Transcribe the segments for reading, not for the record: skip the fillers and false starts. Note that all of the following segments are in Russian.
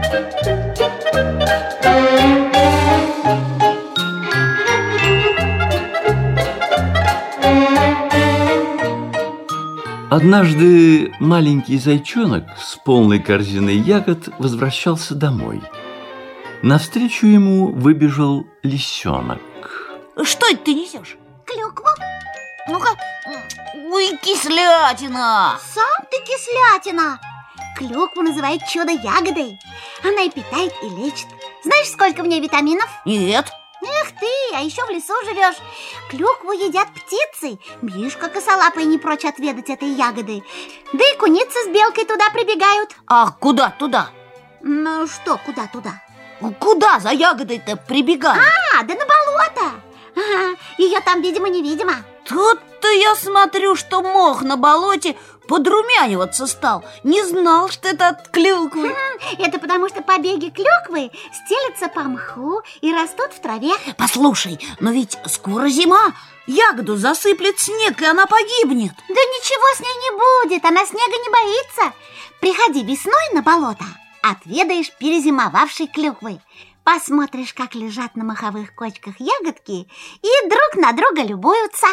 Однажды маленький зайчонок с полной корзиной ягод возвращался домой. Навстречу ему выбежал лисенок. Что это ты несешь? Клюкву. Ну-ка, ой, кислятина! Сам ты кислятина. Клюкву называют чудо-ягодой. Она и питает, и лечит. Знаешь, сколько в ней витаминов? Нет. Эх ты, а еще в лесу живешь. Клюкву едят птицы. Мишка косолапый не прочь отведать этой ягоды. Да и куницы с белкой туда прибегают. А куда туда? Ну что, куда туда? Куда за ягодой-то прибегают? Да на болото. Ага, ее там, видимо-невидимо. Тут-то я смотрю, что мох на болоте подрумяниваться стал. Не знал, что это от клюквы. Это потому, что побеги клюквы стелятся по мху и растут в траве. Послушай, но ведь скоро зима. Ягоду засыплет снег, и она погибнет. Да ничего с ней не будет, она снега не боится. Приходи весной на болото, отведаешь перезимовавшей клюквы. Посмотришь, как лежат на моховых кочках ягодки и друг на друга любуются.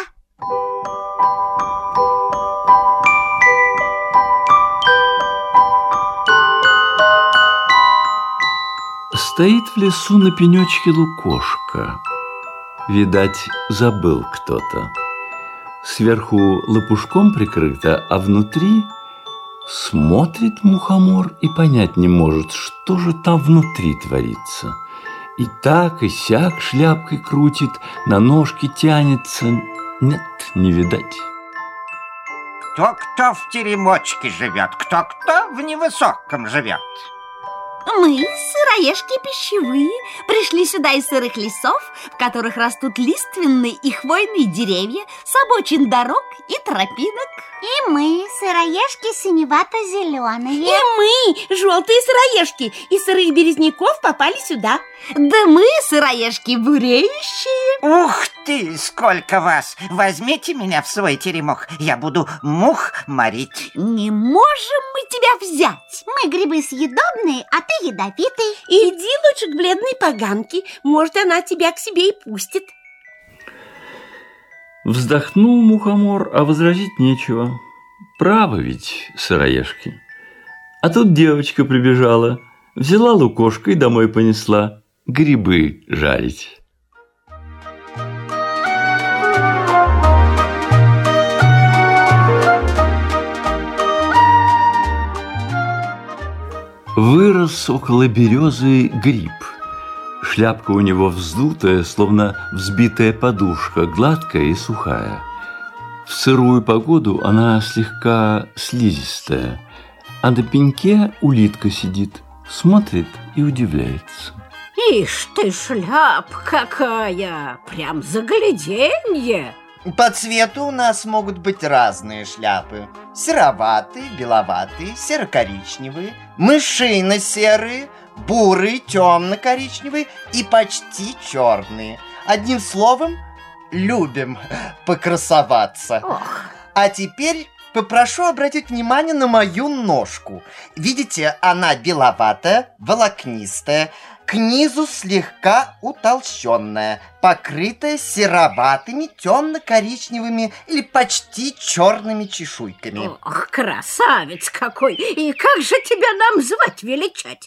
Стоит в лесу на пенечке лукошка. Видать, забыл кто-то. Сверху лопушком прикрыто, а внутри смотрит мухомор и понять не может, что же там внутри творится. И так, и сяк шляпкой крутит, на ножки тянется. Нет, не видать. Кто-кто в теремочке живет, кто-кто в невысоком живет. Мы, сыроежки пищевые, пришли сюда из сырых лесов, в которых растут лиственные и хвойные деревья, с обочин дорог и тропинок. И мы, сыроежки синевато-зеленые. И мы, желтые сыроежки, из сырых березняков попали сюда. Да мы, сыроежки буреющие. Ух ты, сколько вас! Возьмите меня в свой теремок, я буду мух морить. Не можем мы тебя взять. Мы грибы съедобные, а ты ядовитый. Иди лучше к бледной поганке, может, она тебя к себе и пустит. Вздохнул мухомор, а возразить нечего. Право ведь, сыроежки. А тут девочка прибежала, взяла лукошко и домой понесла грибы жарить. Вырос около березы гриб. Шляпка у него вздутая, словно взбитая подушка, гладкая и сухая. В сырую погоду она слегка слизистая, а на пеньке улитка сидит, смотрит и удивляется. Ишь ты, шляпа какая! Прям загляденье! По цвету у нас могут быть разные шляпы. Сероватые, беловатые, серо-коричневые, мышино-серые, бурые, темно-коричневые и почти черные. Одним словом, любим покрасоваться. Ох. А теперь попрошу обратить внимание на мою ножку. Видите, она беловатая, волокнистая, к низу слегка утолщенная, покрытая сероватыми, темно-коричневыми или почти черными чешуйками. Ох, красавец какой! И как же тебя нам звать, величать?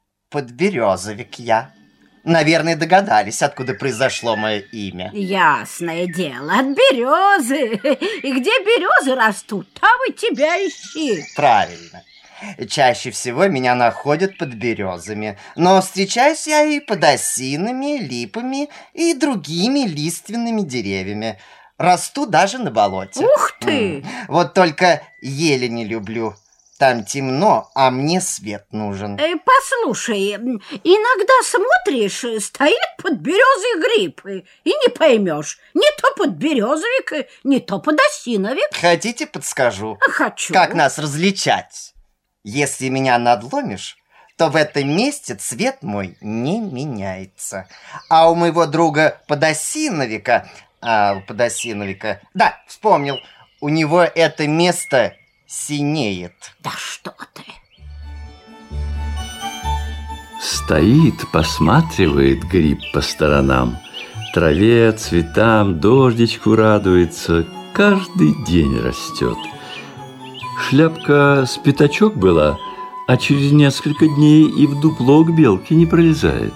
Подберезовик я. Наверное, догадались, откуда произошло мое имя. Ясное дело, от березы. И где березы растут, там и тебя ищи. Правильно. Чаще всего меня находят под березами, но встречаюсь я и под осинами, липами и другими лиственными деревьями. Rасту даже на болоте. Ух ты! Вот только ели не люблю. Там темно, а мне свет нужен. Послушай, иногда смотришь, стоит под березой гриб, и не поймешь, не то подберезовик, не то подосиновик. Хотите, подскажу? Хочу. Как нас различать? Если меня надломишь, то в этом месте цвет мой не меняется. А у моего друга подосиновика, да, вспомнил, у него это место синеет. Да что ты! Стоит, посматривает гриб по сторонам. Траве, цветам, дождичку радуется. Каждый день растет. Шляпка с пятачок была, а через несколько дней и в дупло к белке не пролезает.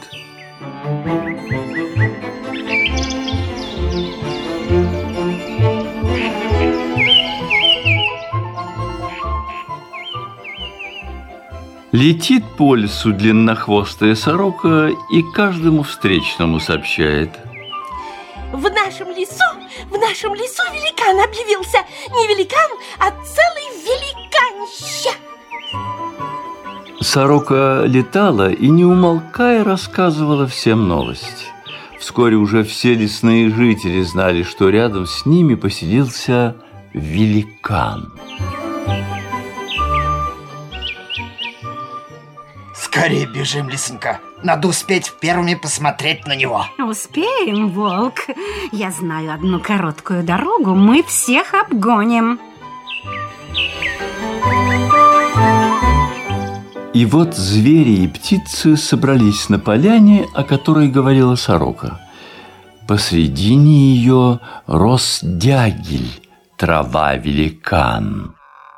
Летит по лесу длиннохвостая сорока и каждому встречному сообщает: В нашем лесу великан объявился. Не великан, а целый великанище. Сорока летала и, не умолкая, рассказывала всем новость. Вскоре уже все лесные жители знали, что рядом с ними поселился великан. Скорее бежим, лисенька. Надо успеть первыми посмотреть на него. Успеем, волк. Я знаю одну короткую дорогу. Мы всех обгоним. И вот звери и птицы собрались на поляне, о которой говорила сорока. Посредине ее рос дягиль, трава-великан.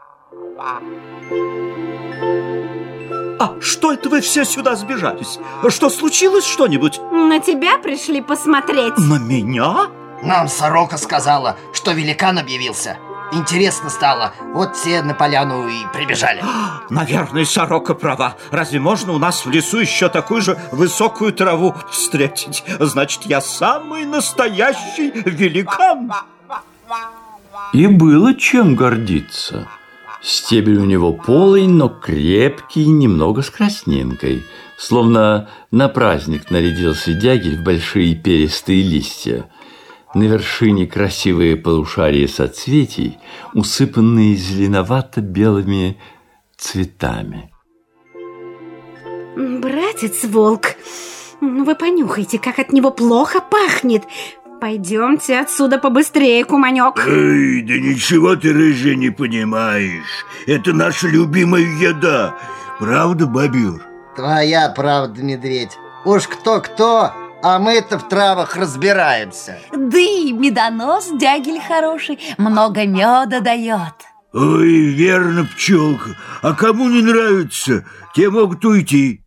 А что это вы все сюда сбежались? Что, случилось что-нибудь? На тебя пришли посмотреть. На меня? Нам сорока сказала, что великан объявился. Интересно стало, вот все на поляну и прибежали. Наверное, сорока права. Разве можно у нас в лесу еще такую же высокую траву встретить? Значит, я самый настоящий великан. И было чем гордиться. Стебель у него полый, но крепкий, немного с краснинкой. Словно на праздник нарядился дягиль в большие перистые листья. На вершине красивые полушария соцветий, усыпанные зеленовато-белыми цветами. Братец волк, вы понюхайте, как от него плохо пахнет. Пойдемте отсюда побыстрее, куманек. Эй, да ничего ты, рыжий, не понимаешь. Это наша любимая еда. Правда, бобер? Твоя правда, медведь. Уж кто-кто, а мы-то в травах разбираемся. Да и медонос дягиль хороший, много меда дает. Ой, верно, пчелка. А кому не нравится, те могут уйти.